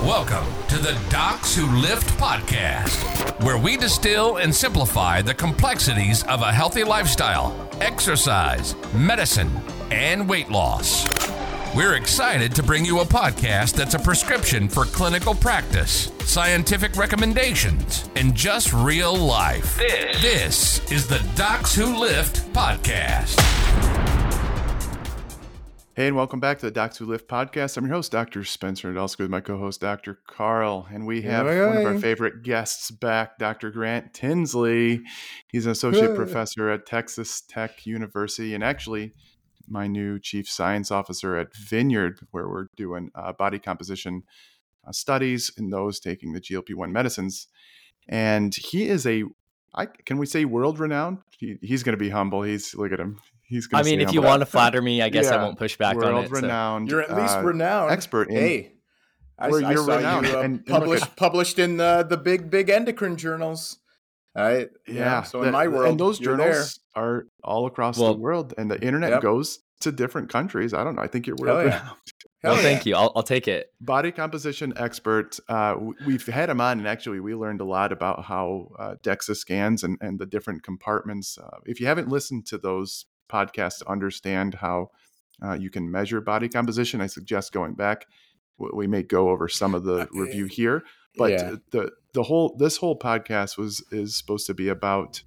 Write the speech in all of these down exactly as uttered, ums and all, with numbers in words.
Welcome to the Docs Who Lift podcast, where we distill and simplify the complexities of a healthy lifestyle, exercise, medicine, and weight loss. We're excited to bring you a podcast that's a prescription for clinical practice, scientific recommendations, and just real life. This, this is the Docs Who Lift podcast. Hey, and welcome back to the Docs Who Lift podcast. I'm your host, Doctor Spencer Nadolski, with my co-host, Doctor Carl. And we have Aye, one aye. of our favorite guests back, Doctor Grant Tinsley. He's an associate Aye. professor at Texas Tech University, and actually my new chief science officer at Vineyard, where we're doing uh, body composition uh, studies in those taking the G L P one medicines. And he is a, I, can we say world-renowned? He, he's going to be humble. He's, look at him. He's I mean, if you want to flatter me, I guess Yeah. I won't push back on it. so. World-renowned. You're at least uh, renowned. expert in- Hey, I, Well, I you're saw renowned. you uh, And- and look published at- published in the the big big endocrine journals. Right? Yeah. So the- in my world, and those you're journals are all across Well- the world, and the internet Yep. goes to different countries. I don't know. I think you're Hell world yeah. renowned. Hell Well, yeah. thank you. I'll, I'll take it. Body composition expert. Uh, w- we've had him on, and actually, we learned a lot about how uh, DEXA scans and, and the different compartments. Uh, if you haven't listened to those podcasts to understand how uh, you can measure body composition, I suggest going back. W- We may go over some of the review here, but Yeah. the the whole this whole podcast was is supposed to be about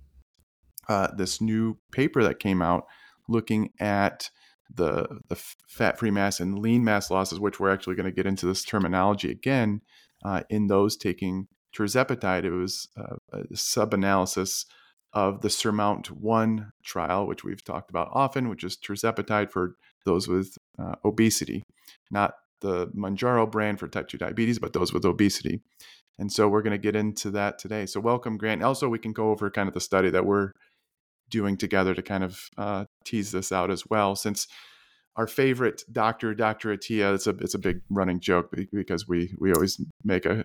uh, this new paper that came out looking at the the fat-free mass and lean mass losses, which we're actually going to get into this terminology again uh, in those taking tirzepatide. It was uh, a sub-analysis of the SURMOUNT one trial, which we've talked about often, which is tirzepatide for those with uh, obesity, not the Mounjaro brand for type two diabetes, but those with obesity. And so we're going to get into that today. So welcome, Grant. Also, we can go over kind of the study that we're doing together to kind of uh, tease this out as well, since our favorite doctor, Doctor Attia, it's a it's a big running joke be- because we we always make a,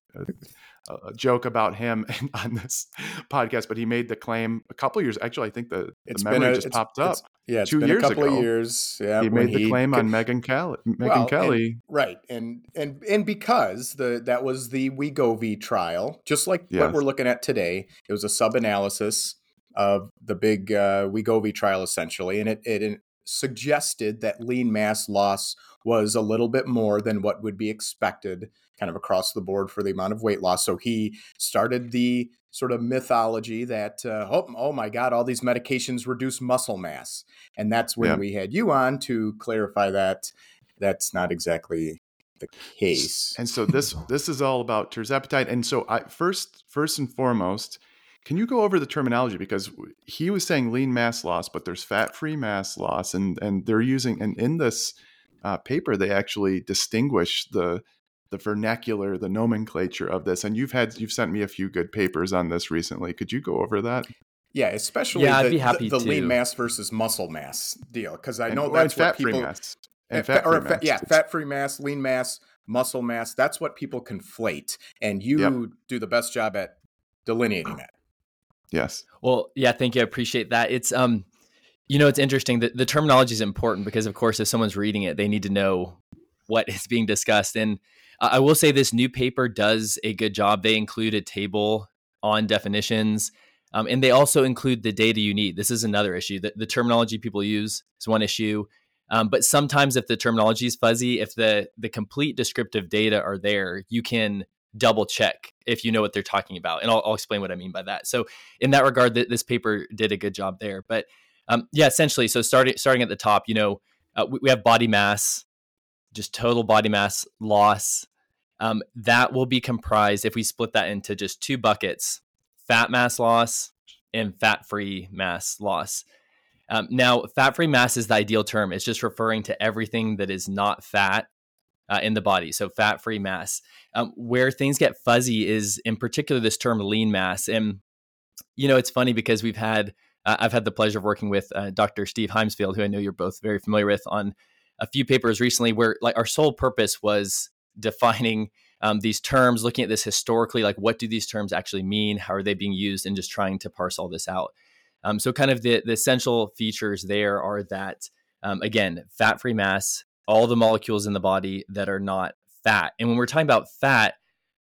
a, a joke about him on this podcast. But he made the claim a couple years. Actually, I think the, It's the been memory a, just it's, popped up. it's- yeah, it's two been years a couple ago. of years. Yeah, He when made the claim on Megan Kelly. Megan Well, Kelly. and- right, and and and because the that was the Wegovy trial, just like Yes. what we're looking at today, it was a sub-analysis of the big uh, Wegovy trial essentially, and it it suggested that lean mass loss was a little bit more than what would be expected, kind of across the board for the amount of weight loss. So he started the sort of mythology that uh, oh, oh my God, all these medications reduce muscle mass, and that's when Yeah. we had you on to clarify that. That's not exactly the case. And so this this is all about tirzepatide. And so I first first and foremost, can you go over the terminology, because he was saying lean mass loss, but there's fat-free mass loss, and and they're using, and in this uh, paper they actually distinguish the the vernacular, the nomenclature of this. And you've had you've sent me a few good papers on this recently. Could you go over that? Yeah, especially Yeah, I'd the, be happy the, the lean to. mass versus muscle mass deal, because I And- know and that's what fat-free people mass. And Uh, fa- fat-free or fa- mass. yeah, fat-free mass, lean mass, muscle mass. That's what people conflate, and you Yep. do the best job at delineating that. Yes. Well, yeah, thank you. I appreciate that. It's um, you know, it's interesting that the terminology is important because, of course, if someone's reading it, they need to know what is being discussed. And uh, I will say this new paper does a good job. They include a table on definitions, um, and they also include the data you need. This is another issue. The, the terminology people use is one issue. Um, but sometimes if the terminology is fuzzy, if the the complete descriptive data are there, you can double check if you know what they're talking about. And I'll, I'll explain what I mean by that. So in that regard, th- this paper did a good job there. But um, yeah, essentially, so starting starting at the top, you know, uh, we, we have body mass, just total body mass loss. Um, that will be comprised, if we split that into just two buckets, fat mass loss and fat-free mass loss. Um, now, fat-free mass is the ideal term. It's just referring to everything that is not fat uh, in the body. So fat-free mass. Um, where things get fuzzy is, in particular, this term lean mass. And, you know, it's funny because we've had, uh, I've had the pleasure of working with uh, Doctor Steve Heimsfield, who I know you're both very familiar with, on a few papers recently where like our sole purpose was defining um, these terms, looking at this historically, like what do these terms actually mean? How are they being used? And just trying to parse all this out. Um, so kind of the, the essential features there are that, um, again, fat-free mass, all the molecules in the body that are not fat. And when we're talking about fat,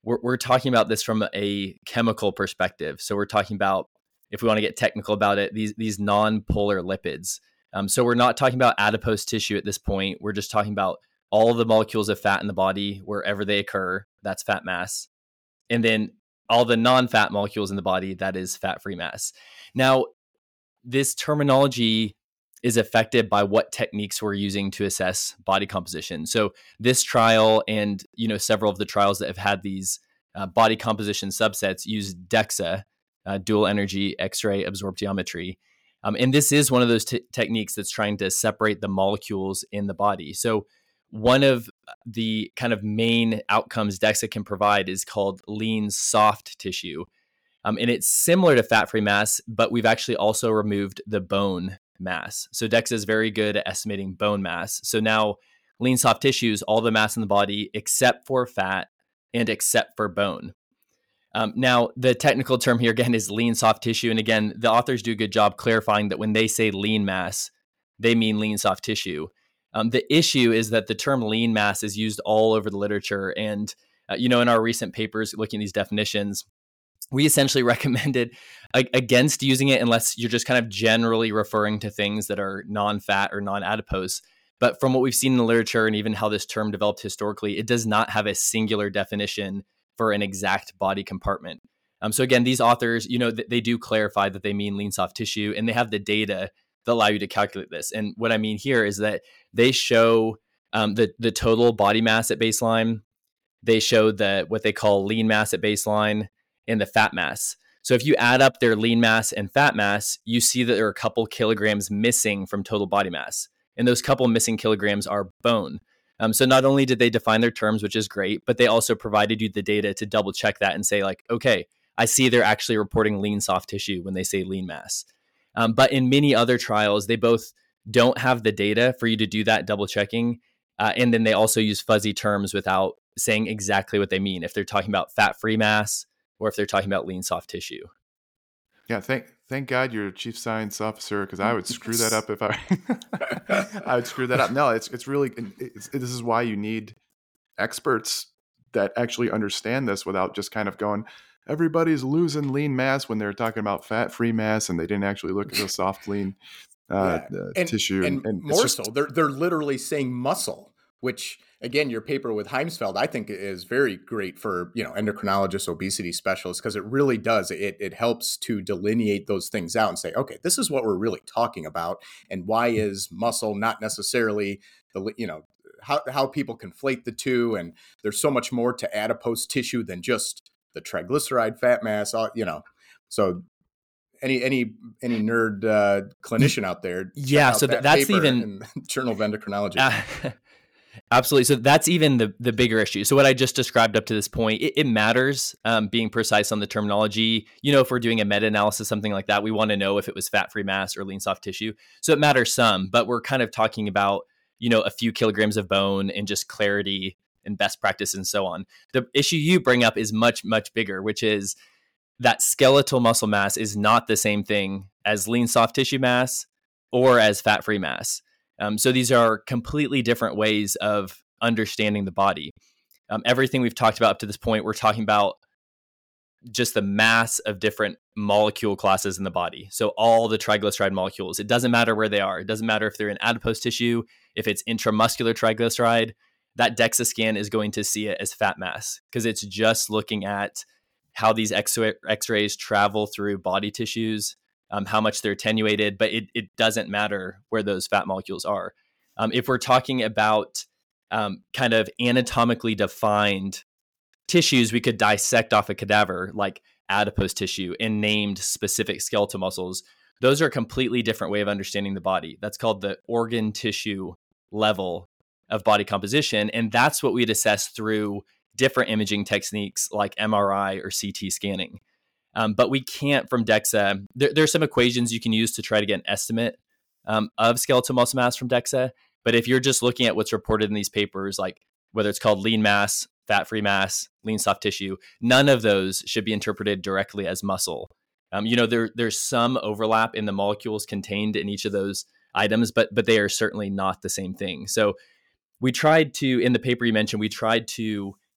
we're, we're talking about this from a chemical perspective. So we're talking about, if we want to get technical about it, these these non-polar lipids. Um, so we're not talking about adipose tissue at this point. We're just talking about all of the molecules of fat in the body, wherever they occur, that's fat mass. And then all the non-fat molecules in the body, that is fat-free mass. Now, this terminology is affected by what techniques we're using to assess body composition. So this trial and, you know, several of the trials that have had these uh, body composition subsets use DEXA, uh, dual energy X-ray absorptiometry. Um, and this is one of those t- techniques that's trying to separate the molecules in the body. So one of the kind of main outcomes DEXA can provide is called lean soft tissue. Um, and it's similar to fat-free mass, but we've actually also removed the bone mass. So DEXA is very good at estimating bone mass. So now lean soft tissue is all the mass in the body except for fat and except for bone. Um, now, the technical term here, again, is lean soft tissue. And again, the authors do a good job clarifying that when they say lean mass, they mean lean soft tissue. Um, the issue is that the term lean mass is used all over the literature. And, uh, you know, in our recent papers looking at these definitions, we essentially recommended a- against using it unless you're just kind of generally referring to things that are non-fat or non-adipose. But from what we've seen in the literature and even how this term developed historically, it does not have a singular definition for an exact body compartment. Um, so again, these authors, you know, th- they do clarify that they mean lean soft tissue, and they have the data that allow you to calculate this. And what I mean here is that they show um, the the total body mass at baseline. They show the what they call lean mass at baseline and the fat mass. So if you add up their lean mass and fat mass, you see that there are a couple kilograms missing from total body mass. And those couple missing kilograms are bone. Um, so not only did they define their terms, which is great, but they also provided you the data to double check that and say like, okay, I see they're actually reporting lean soft tissue when they say lean mass. Um, but in many other trials, they both don't have the data for you to do that double checking. Uh, and then they also use fuzzy terms without saying exactly what they mean, if they're talking about fat-free mass or if they're talking about lean soft tissue. Yeah, thank thank God you're a chief science officer, because I would screw that up if I I would screw that up. No, it's it's really it's, this is why you need experts that actually understand this without just kind of going, everybody's losing lean mass when they're talking about fat-free mass, and they didn't actually look at the soft lean uh, yeah. uh, and, tissue. And, and, and more just, so, they're they're literally saying muscle, which again, your paper with Heimsfeld, I think is very great for, you know, endocrinologists, obesity specialists, because it really does. It it helps to delineate those things out and say, okay, this is what we're really talking about, and why is muscle not necessarily the, you know, how how people conflate the two, and there's so much more to adipose tissue than just the triglyceride fat mass, you know. So any any any nerd uh, clinician out there, yeah. out So that that's paper even in Journal of Endocrinology. Uh, Absolutely. So that's even the the bigger issue. So what I just described up to this point, it, it matters um, being precise on the terminology. You know, if we're doing a meta-analysis, something like that, we want to know if it was fat-free mass or lean soft tissue. So it matters some, but we're kind of talking about, you know, a few kilograms of bone and just clarity and best practice and so on. The issue you bring up is much, much bigger, which is that skeletal muscle mass is not the same thing as lean soft tissue mass or as fat-free mass. Um, so these are completely different ways of understanding the body. Um, everything we've talked about up to this point, we're talking about just the mass of different molecule classes in the body. So all the triglyceride molecules, it doesn't matter where they are. It doesn't matter if they're in adipose tissue, if it's intramuscular triglyceride, that DEXA scan is going to see it as fat mass because it's just looking at how these X-rays travel through body tissues, Um, how much they're attenuated, but it, it doesn't matter where those fat molecules are. Um, if we're talking about um, kind of anatomically defined tissues, we could dissect off a cadaver like adipose tissue and named specific skeletal muscles. Those are a completely different way of understanding the body. That's called the organ tissue level of body composition. And that's what we'd assess through different imaging techniques like M R I or C T scanning. Um, but we can't from DEXA. There, there are some equations you can use to try to get an estimate um, of skeletal muscle mass from DEXA. But if you're just looking at what's reported in these papers, like whether it's called lean mass, fat-free mass, lean soft tissue, none of those should be interpreted directly as muscle. Um, you know, there there's some overlap in the molecules contained in each of those items, but but they are certainly not the same thing. So we tried to, in the paper you mentioned, we tried to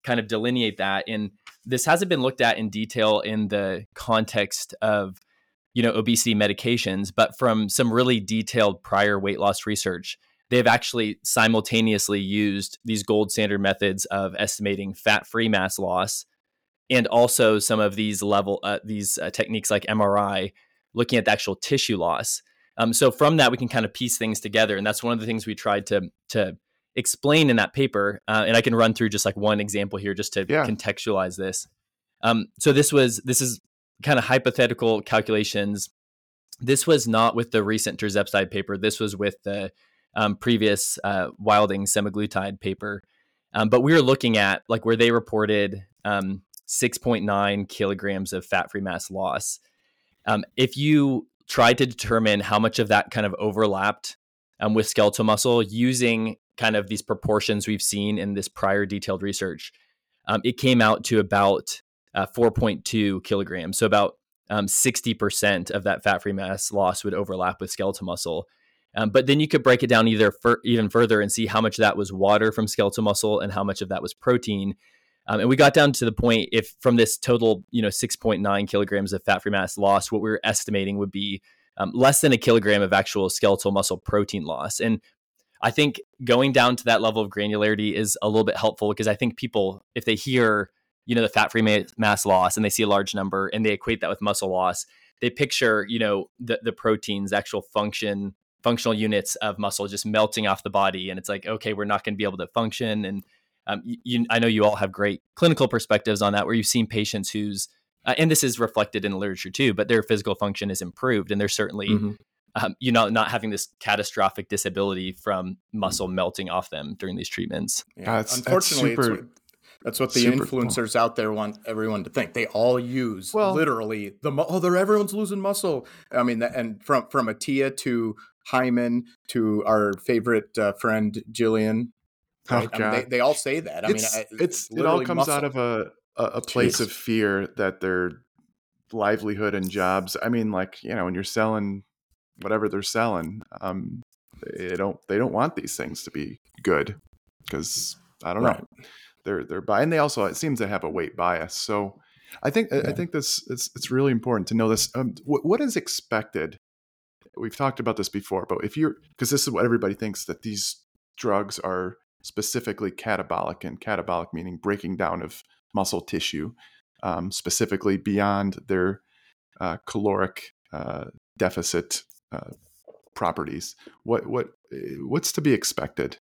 kind of delineate that. And this hasn't been looked at in detail in the context of, you know, obesity medications, but from some really detailed prior weight loss research, they've actually simultaneously used these gold standard methods of estimating fat-free mass loss and also some of these level uh, these uh, techniques like M R I, looking at the actual tissue loss. Um, so from that, we can kind of piece things together, and that's one of the things we tried to to explain in that paper. Uh, and I can run through just like one example here, just to Yeah. contextualize this. Um, so this was this is kind of hypothetical calculations. This was not with the recent tirzepatide paper. This was with the um, previous uh, Wilding semaglutide paper. Um, but we were looking at like where they reported um, six point nine kilograms of fat-free mass loss. Um, if you tried to determine how much of that kind of overlapped um, with skeletal muscle using kind of these proportions we've seen in this prior detailed research, um, it came out to about uh, four point two kilograms. So about um, sixty percent of that fat-free mass loss would overlap with skeletal muscle. Um, but then you could break it down either for, even further and see how much of that was water from skeletal muscle and how much of that was protein. Um, and we got down to the point, if from this total, you know, six point nine kilograms of fat-free mass loss, what we were estimating would be um, less than a kilogram of actual skeletal muscle protein loss. And I think going down to that level of granularity is a little bit helpful, because I think people, if they hear, you know, the fat-free ma- mass loss and they see a large number and they equate that with muscle loss, they picture, you know, the, the proteins, actual function, functional units of muscle just melting off the body. And it's like, okay, we're not going to be able to function. And Um, you, I know you all have great clinical perspectives on that, where you've seen patients whose, uh, and this is reflected in the literature too, but their physical function is improved, and they're certainly, mm-hmm. um, you know, not having this catastrophic disability from muscle melting off them during these treatments. Yeah. That's, Unfortunately, that's, super, it's what, that's what the super, influencers out there want everyone to think. They all use well, literally the oh, they're everyone's losing muscle. I mean, and from from Attia to Hyman to our favorite uh, friend Jillian. Right? Oh, I mean, they, they all say that. I it's, mean, it's, it's it all comes muscle. out of a, a, a place Jeez. of fear that their livelihood and jobs. I mean, like, you know, when you're selling whatever they're selling, um, they don't they don't want these things to be good, because I don't right. know, they're they're buying. They also, it seems to have a weight bias. So I think yeah. I think this it's it's really important to know this. Um, what, what is expected? We've talked about this before, but if you're, because this is what everybody thinks, that these drugs are specifically catabolic, and catabolic meaning breaking down of muscle tissue, um, specifically beyond their uh, caloric uh, deficit uh, properties. What what what's to be expected?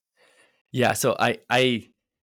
Yeah, so I I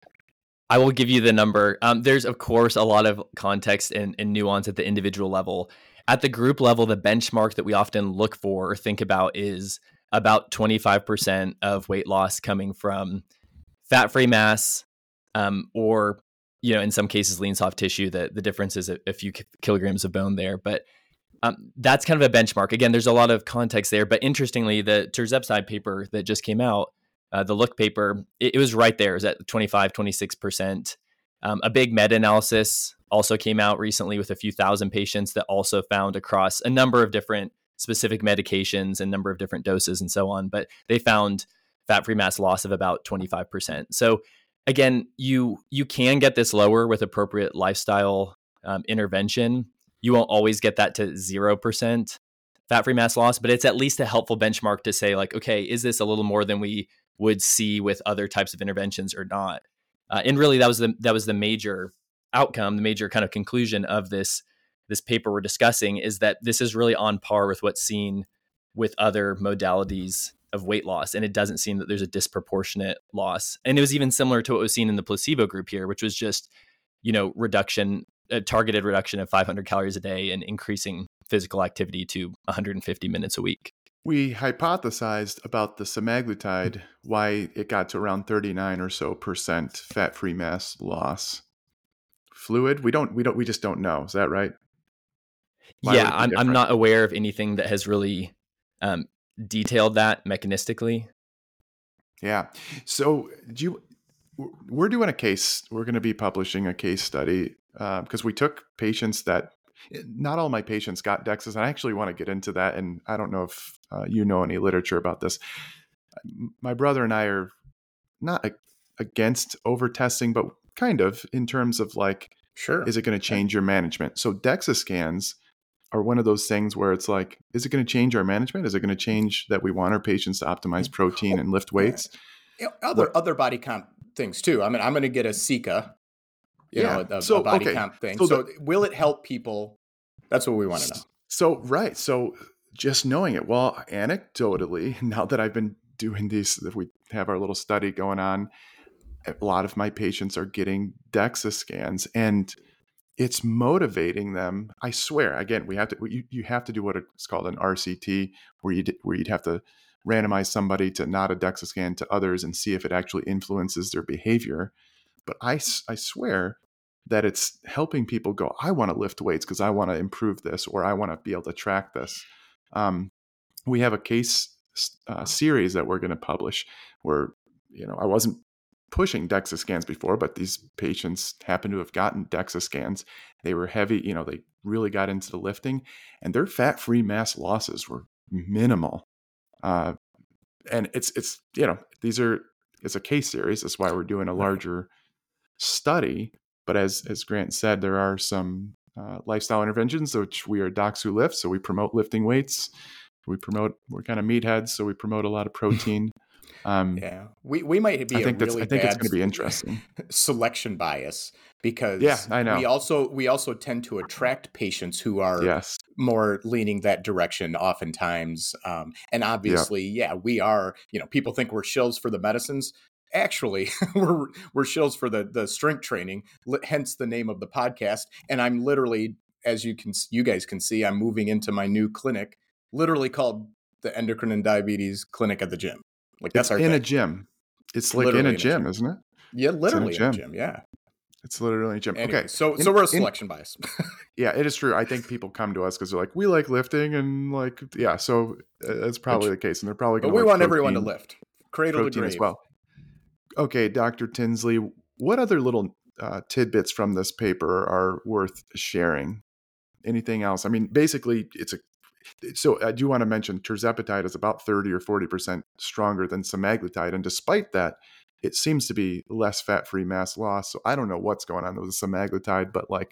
I will give you the number. Um, there's of course a lot of context and, and nuance at the individual level. At the group level, the benchmark that we often look for or think about is about twenty-five percent of weight loss coming from fat-free mass, um, or, you know, in some cases, lean soft tissue. The, the difference is a, a few kilograms of bone there. But um, that's kind of a benchmark. Again, there's a lot of context there. But interestingly, the tirzepatide paper that just came out, uh, the Look paper, it, it was right there. It was at twenty-five, twenty-six percent. Um, a big meta-analysis also came out recently with a few thousand patients that also found across a number of different specific medications and number of different doses and so on. But they found fat-free mass loss of about twenty-five percent. So again, you you can get this lower with appropriate lifestyle um, intervention. You won't always get that to zero percent fat-free mass loss, but it's at least a helpful benchmark to say, like, okay, is this a little more than we would see with other types of interventions or not? Uh, and really, that was the that was the major outcome, the major kind of conclusion of this this paper we're discussing, is that this is really on par with what's seen with other modalities of weight loss. And it doesn't seem that there's a disproportionate loss. And it was even similar to what was seen in the placebo group here, which was just, you know, reduction, a targeted reduction of five hundred calories a day and increasing physical activity to one hundred fifty minutes a week. We hypothesized about the semaglutide, why it got to around thirty-nine or so percent fat-free mass loss. Fluid, we don't, we don't, we just don't know. Is that right? Why yeah, I'm I'm not aware of anything that has really um, detailed that mechanistically. Yeah. So do you, we're doing a case, we're going to be publishing a case study because uh, we took patients that, not all my patients got DEXAs, and I actually want to get into that. And I don't know if uh, you know any literature about this. My brother and I are not against over testing, but kind of in terms of like, Sure. is it going to change your management? So DEXA scans are one of those things where it's like, is it going to change our management? Is it going to change that we want our patients to optimize protein and lift weights? Yeah. Other What- other body comp things too. I mean, I'm going to get a Sika, you Yeah. know, a, So, a body okay. comp thing. So So, the- will it help people? That's what we want to know. So, right. So just knowing it, well, anecdotally, now that I've been doing these, that we have our little study going on, a lot of my patients are getting DEXA scans, and it's motivating them. I swear, again, we have to, you, you have to do what it's called an R C T, where you where you'd have to randomize somebody to not a DEXA scan to others and see if it actually influences their behavior. But I, I swear that it's helping people go, I want to lift weights because I want to improve this, or I want to be able to track this. Um, we have a case uh, series that we're going to publish where, you know, I wasn't pushing DEXA scans before, but these patients happen to have gotten DEXA scans. They were heavy, you know, they really got into the lifting, and their fat-free mass losses were minimal. Uh, and it's, it's, you know, these are, it's a case series. That's why we're doing a larger study. But as, as Grant said, there are some uh, lifestyle interventions, which we are Docs Who Lift. So we promote lifting weights. We promote, we're kind of meatheads. So we promote a lot of protein. Um, Yeah, we we might be I think a that's, really I think it's bad going to be interesting. selection bias because Yeah, I know. we also we also tend to attract patients who are Yes. more leaning that direction oftentimes. Um, and obviously, yeah. we are, you know, people think we're shills for the medicines. Actually, we're we're shills for the the strength training, hence the name of the podcast. And I'm literally, as you can you guys can see, I'm moving into my new clinic, literally called the Endocrine and Diabetes Clinic at the Gym. Like that's It's our in thing. a gym. It's like Literally in a in a gym, gym. isn't it? Yeah, literally It's in a in a gym. gym. Yeah. It's literally a gym. Anyway, Okay. so In- so we're a in- selection bias. Yeah, it is true. I think people come to us because they're like, we like lifting, and like, yeah. So uh, that's probably the case, and they're probably But going to. we like want everyone to protein- lift, cradle to protein grave. as well. Okay, Doctor Tinsley, what other little uh, tidbits from this paper are worth sharing? Anything else? I mean, basically, it's a. So I do want to mention tirzepatide is about thirty or forty percent stronger than semaglutide, and despite that, it seems to be less fat-free mass loss. So I don't know what's going on with the semaglutide, but like,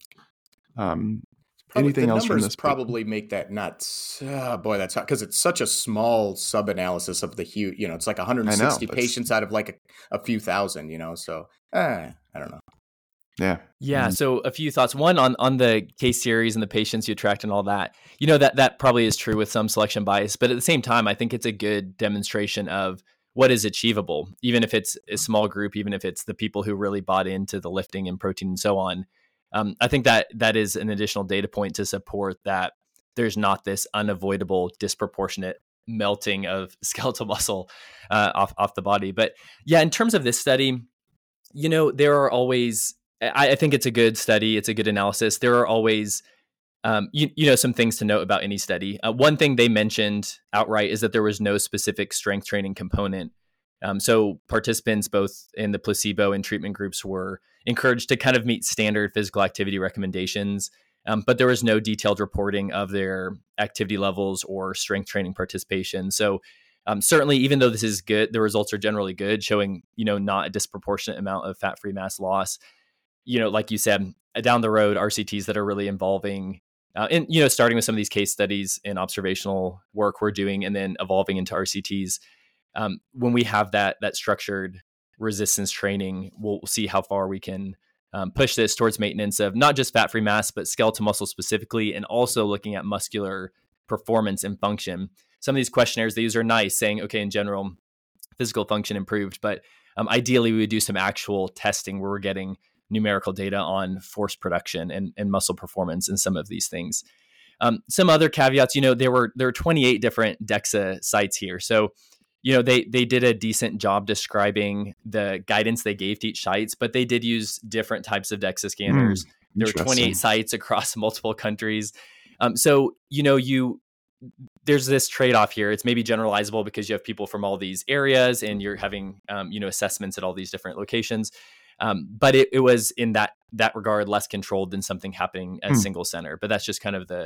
um, Probably, anything the else from numbers this? paper? probably make that nuts. Oh, boy, that's because it's such a small sub-analysis of the huge. You know, it's like one hundred sixty that's- patients out of like a, a few thousand. You know, so eh, I don't know. Yeah. Yeah. Mm. So a few thoughts. One on on the case series and the patients you attract and all that. You know, that that probably is true with some selection bias, but at the same time, I think it's a good demonstration of what is achievable, even if it's a small group, even if it's the people who really bought into the lifting and protein and so on. Um, I think that that is an additional data point to support that there's not this unavoidable, disproportionate melting of skeletal muscle uh, off off the body. But yeah, in terms of this study, you know, there are always. I, I think it's a good study. It's a good analysis. There are always, um, you, you know, some things to note about any study. Uh, one thing they mentioned outright is that there was no specific strength training component. Um, so participants both in the placebo and treatment groups were encouraged to kind of meet standard physical activity recommendations, um, but there was no detailed reporting of their activity levels or strength training participation. So um, certainly, even though this is good, the results are generally good, showing, you know, not a disproportionate amount of fat-free mass loss. You know, like you said, down the road, R C Ts that are really involving, uh, and, you know, starting with some of these case studies and observational work we're doing and then evolving into R C Ts. Um, when we have that that structured resistance training, we'll see how far we can um, push this towards maintenance of not just fat-free mass, but skeletal muscle specifically, and also looking at muscular performance and function. Some of these questionnaires they use are nice, saying, okay, in general, physical function improved, but um, ideally we would do some actual testing where we're getting numerical data on force production and, and muscle performance and some of these things. Um, some other caveats, you know, there were there were twenty-eight different DEXA sites here. So, you know, they they did a decent job describing the guidance they gave to each sites, but they did use different types of DEXA scanners. Mm, there were twenty-eight sites across multiple countries. Um, so, you know, you there's this trade-off here. It's maybe generalizable because you have people from all these areas and you're having, um, you know, assessments at all these different locations. Um, but it, it was in that that regard less controlled than something happening at a hmm. single center. But that's just kind of the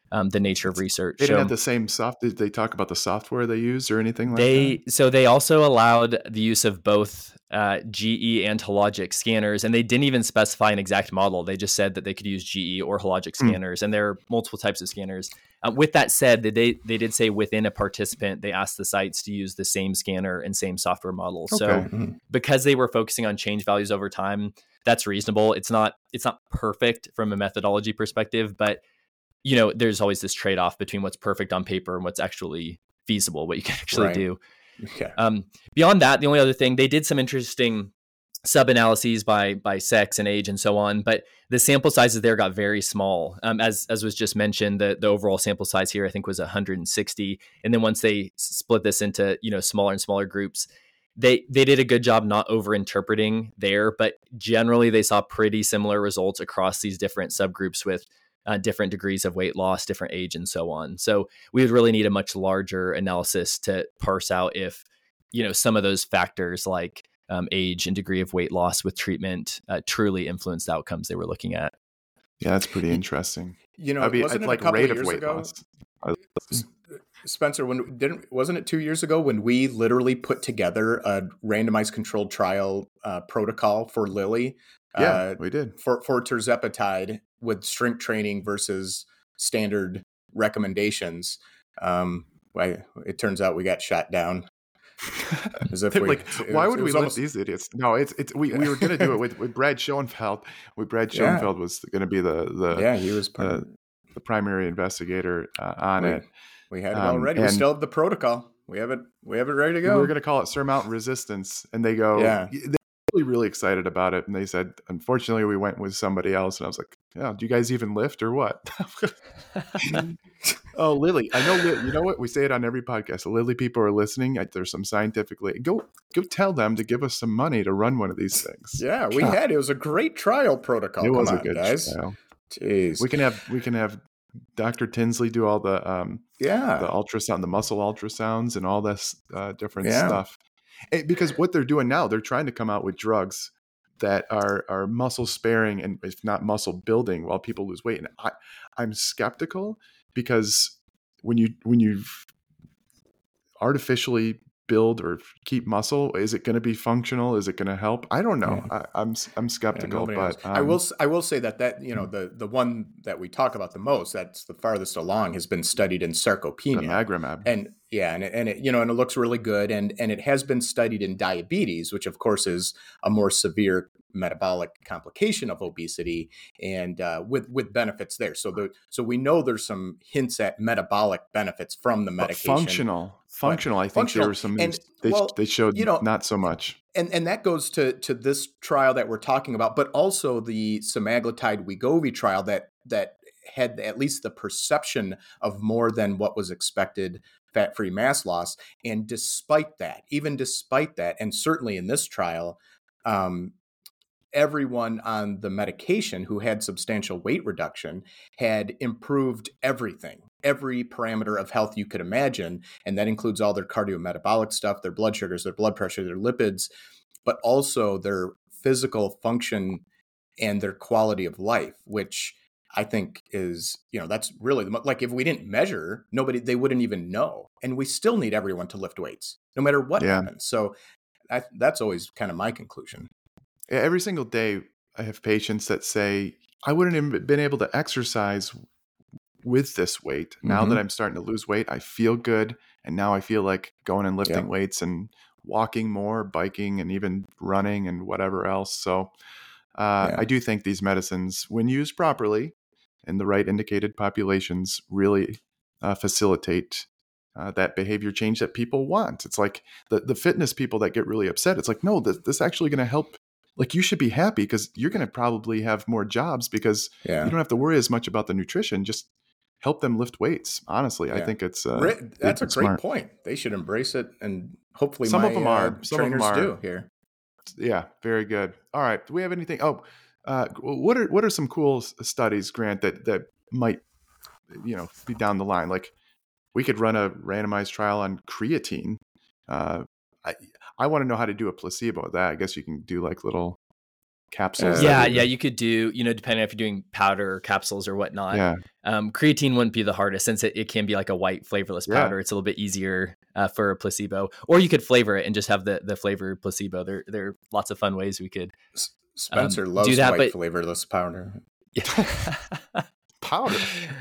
um, the nature of research. They didn't So have the same soft. Did they talk about the software they used or anything like they that? so they also allowed the use of both uh, G E and Hologic scanners, and they didn't even specify an exact model. They just said that they could use G E or Hologic Hmm. scanners, and there are multiple types of scanners. Uh, with that said, they they did say within a participant, they asked the sites to use the same scanner and same software model. So Okay. Mhm. because they were focusing on change values over time, that's reasonable. It's not it's not perfect from a methodology perspective, but you know, there's always this trade-off between what's perfect on paper and what's actually feasible, what you can actually Right. do. Yeah. Um, beyond that, the only other thing, they did some interesting sub-analyses by by sex and age and so on, but the sample sizes there got very small. Um, as as was just mentioned, the, the overall sample size here, I think, was one hundred sixty. And then once they split this into, you know, smaller and smaller groups, they they did a good job not over-interpreting there, but generally they saw pretty similar results across these different subgroups with uh, different degrees of weight loss, different age, and so on. So we would really need a much larger analysis to parse out if, you know, some of those factors like um, age and degree of weight loss with treatment uh, truly influenced the outcomes they were looking at. Yeah, that's pretty interesting. You know, I mean, wasn't I'd it like a couple rate of of years weight ago? loss. I- S- Spencer, when didn't wasn't it two years ago when we literally put together a randomized controlled trial uh, protocol for Lilly Yeah, uh, we did. for for tirzepatide with strength training versus standard recommendations? Um, I, it turns out we got shot down. As if They're we, like, it why was- would it we was let almost- these idiots? No, it's it's we, we were going to do it with, with Brad Schoenfeld. With Brad Yeah. Schoenfeld was going to be the the Yeah, he was part the, of the primary investigator uh, on we, it. we had it Um, already. We and- still have the protocol. We have it. We have it ready to We go. were going to call it Surmount Resistance, and they go, Yeah. they're really really excited about it, and they said, unfortunately, we went with somebody else, and I was like, yeah, do you guys even lift or what? Oh, Lilly. I know. Li- You know what? We say it on every podcast. The Lilly people are listening. I- There's some scientifically. Go, go tell them to give us some money to run one of these things. Yeah, we God, had it. It was a great trial protocol. It Come was on, a good guys. trial. Jeez. We can have we can have Doctor Tinsley do all the um yeah. the ultrasound, the muscle ultrasounds, and all this uh, different Yeah. stuff. Eh, because what they're doing now, they're trying to come out with drugs that are are muscle sparing and if not muscle building while people lose weight. And I I'm skeptical because when you when you artificially build or keep muscle, is it going to be functional? Is it going to help? I don't know. Yeah. I, I'm I'm Yeah, skeptical, nobody knows. but I um, will. s- I will say that that you know the the one that we talk about the most, that's the farthest along, has been studied in the sarcopenia, Magramab. and yeah, and it, and it you know and it looks really good, and and it has been studied in diabetes, which of course is a more severe metabolic complication of obesity, and uh, with with benefits there. So the so we know there's some hints at metabolic benefits from the But medication. functional, functional. I think functional, there were some. and, they well, they showed you know, not so much. And and that goes to to this trial that we're talking about, but also the semaglutide Wegovy trial that that had at least the perception of more than what was expected fat-free mass loss. And despite that, even despite that, and certainly in this trial, um, everyone on the medication who had substantial weight reduction had improved everything, every parameter of health you could imagine. And that includes all their cardiometabolic stuff, their blood sugars, their blood pressure, their lipids, but also their physical function and their quality of life, which I think is, you know, that's really the, mo- like if we didn't measure, nobody, they wouldn't even know. And we still need everyone to lift weights, no matter what Yeah. happens. So I, that's always kind of my conclusion. Every single day, I have patients that say, I wouldn't have been able to exercise with this weight. Now Mhm. that I'm starting to lose weight, I feel good. And now I feel like going and lifting Yeah. weights and walking more, biking, and even running and whatever else. So uh, Yeah. I do think these medicines, when used properly in the right indicated populations, really uh, facilitate uh, that behavior change that people want. It's like the, the fitness people that get really upset. It's like, no, this, this is actually going to help. Like, you should be happy because you're going to probably have more jobs because Yeah. you don't have to worry as much about the nutrition. Just help them lift weights. Honestly, I Yeah. think it's uh, Ri- That's a it's great smart. point. They should embrace it, and hopefully Some my of them uh, are. Some of them trainers are. do here. Yeah, very good. All right, do we have anything? Oh, uh, what are what are some cool s- studies, Grant, that that might you know be down the line? Like, we could run a randomized trial on creatine. Uh, I I want to know how to do a placebo with that. I guess you can do like little capsules. Yeah, yeah, you could do, you know, depending if you're doing powder or capsules or whatnot. Yeah. Um, creatine wouldn't be the hardest since it, it can be like a white flavorless Yeah. powder. It's a little bit easier uh, for a placebo. Or you could flavor it and just have the the flavored placebo. There, there are lots of fun ways we could. Spencer um, loves do that, white but- flavorless powder. Powder.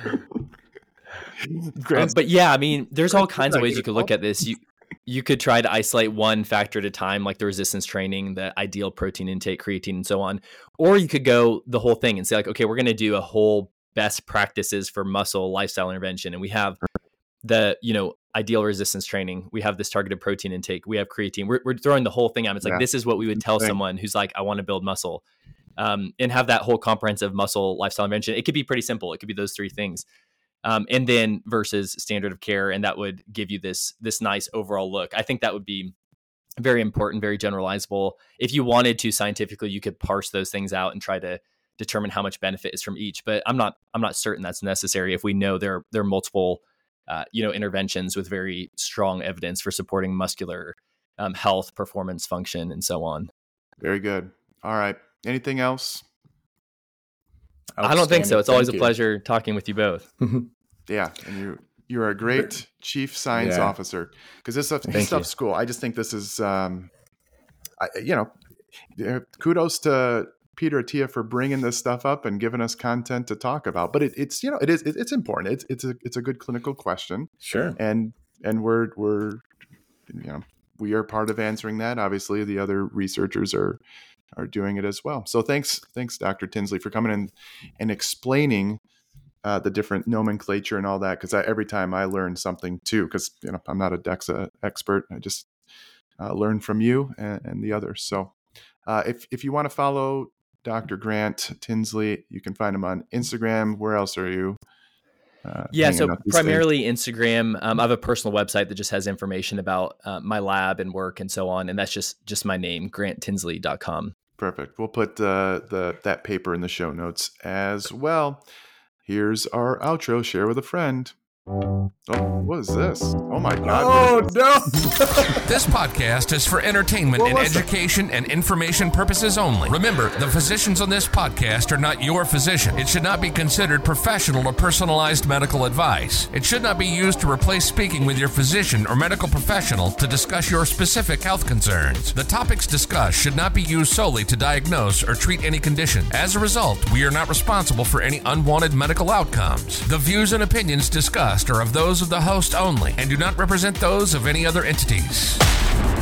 Um, but yeah, I mean, there's all kinds of Grant's ways you could look at this. You you could try to isolate one factor at a time, like the resistance training, the ideal protein intake, creatine, and so on. Or you could go the whole thing and say, like, okay, we're going to do a whole best practices for muscle lifestyle intervention, and we have the you know ideal resistance training. We have this targeted protein intake. We have creatine. We're we're throwing the whole thing out. It's like Yeah. this is what we would tell Right. someone who's like, I want to build muscle, um, and have that whole comprehensive muscle lifestyle intervention. It could be pretty simple. It could be those three things. Um, and then versus standard of care, and that would give you this this nice overall look. I think that would be very important, very generalizable. If you wanted to scientifically, you could parse those things out and try to determine how much benefit is from each. But I'm not I'm not certain that's necessary if we know there there are multiple uh, you know interventions with very strong evidence for supporting muscular um, health, performance, function, and so on. Very good. All right. Anything else? I don't think so. It's always a Thank you. pleasure talking with you both. Yeah, and you you're a great chief science Yeah. officer because this stuff this Thank stuff's cool. I just think this is, um, I, you know, uh, kudos to Peter Attia for bringing this stuff up and giving us content to talk about. But it, it's you know it is it, it's important. It's it's a it's a good clinical question, Sure. and and we're we're you know we are part of answering that. Obviously, the other researchers are are doing it as well. So thanks thanks Doctor Tinsley for coming in and explaining uh, the different nomenclature and all that, because every time I learn something too, because you know I'm not a DEXA expert, I just uh, learn from you and, and the others. So uh, if if you want to follow Doctor Grant Tinsley, you can find him on Instagram. Where else are you? Uh, Yeah, hanging so out these primarily Instagram. Um, I have a personal website that just has information about uh, my lab and work and so on, and that's just just my name, grant tinsley dot com. days? Perfect. We'll put uh, the that paper in the show notes as well. Here's our outro. Share with a friend. Oh, what is this? Oh my God! Oh no! This podcast is for entertainment What and was that? education and information purposes only. Remember, the physicians on this podcast are not your physician. It should not be considered professional or personalized medical advice. It should not be used to replace speaking with your physician or medical professional to discuss your specific health concerns. The topics discussed should not be used solely to diagnose or treat any condition. As a result, we are not responsible for any unwanted medical outcomes. The views and opinions discussed are of those of the host only and do not represent those of any other entities.